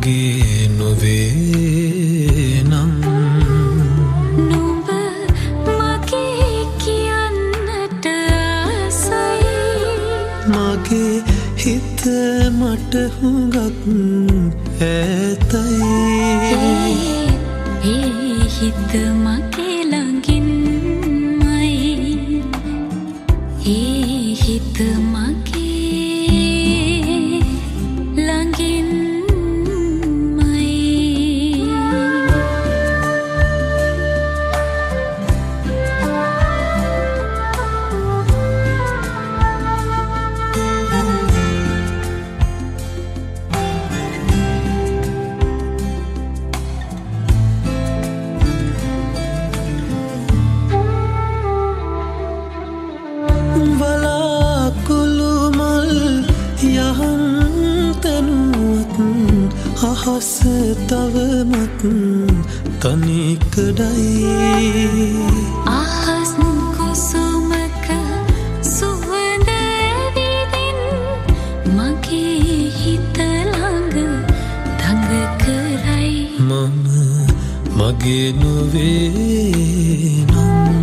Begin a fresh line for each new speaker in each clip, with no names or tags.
මගේ නොවේ නම්
නුඹ මගේ කියන්නට ආසයි
මගේ හිත මට හුඟක් ඈතයි
ඒ හිත මගේ ළඟින්මයි ඒ හිත මගේ ළඟින්මයි
අහස තවමත් තනිකඩයි
අහස් කුසුමක සුවඳ ඇවිදින් මගේ හිත ළඟ දඟ කරයි
මම මගේ නොවේ නම්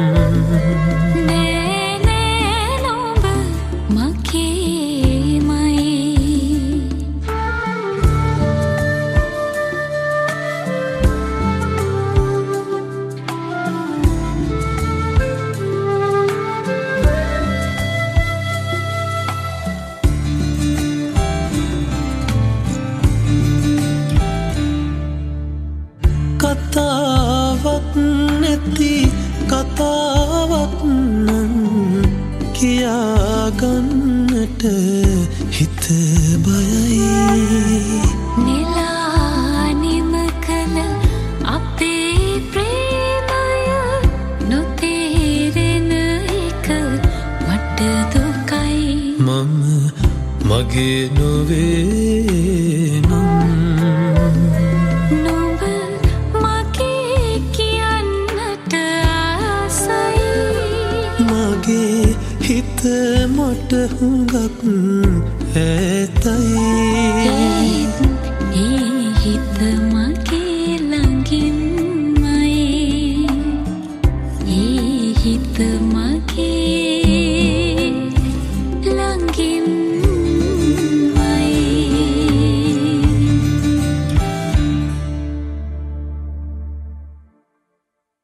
නෑ නෑ නුඹ මගේමයි
කතාවක් නැති කතාවක් නම් කියාගන්නට හිත බයයි
නිලානිම කළ අපේ ප්‍රේමය නොතේරෙන එක මට දුකයි
මම මගේ නොවේ නම්
නුඹ මගේ කියන්නට ආසයි
මගේ හිත මට හුඟක්